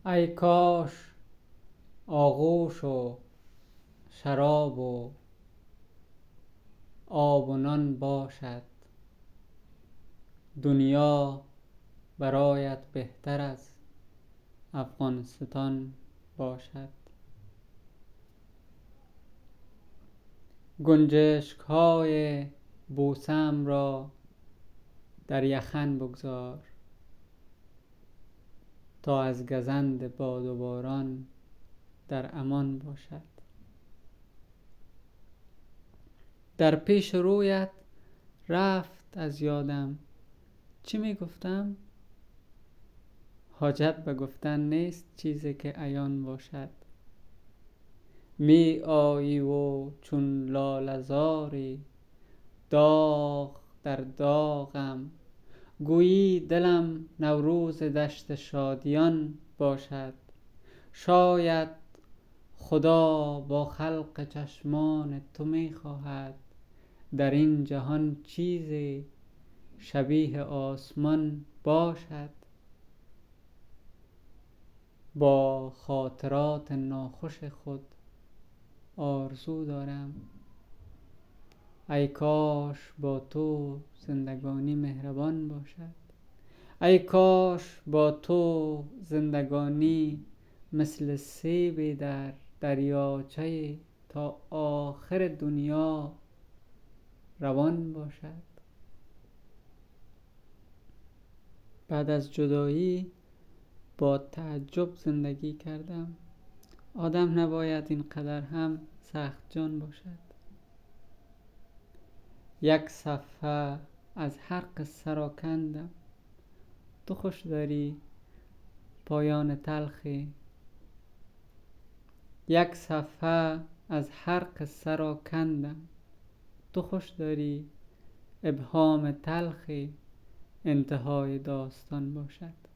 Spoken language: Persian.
ای کاش آغوش و شراب و آب و نان باشد، دنیا برایت بهتر از افغانستان باشد. گنجشک های بوسه ام را در یخن بگذار، تا از گزند باد و باران در امان باشد. در پیش رویت رفت از یادم چی می گفتم؟ حاجت به گفتن نیست چیزی که عیان باشد. می آیی و چون لاله زاری، داغ در داغم، گویی دلم نوروز دشت شادیان باشد. شاید خدا با خلق چشمان تو می خواهد در این جهان چیزی شبیه آسمان باشد. با خاطرات ناخوش خود آرزو دارم، ای کاش با تو زندگانی مهربان باشد. ای کاش با تو زندگانی مثل سیبی در دریاچه تا آخر دنیا روان باشد. بعد از جدایی با تعجب زندگی کردم. آدم نباید اینقدر هم سخت جان باشد. یک صفحه از هر قصه را کندم، تو خوش داری پایان تلخی. یک صفحه از هر قصه را کندم، تو خوش داری ابهام تلخی انتهای داستان باشد.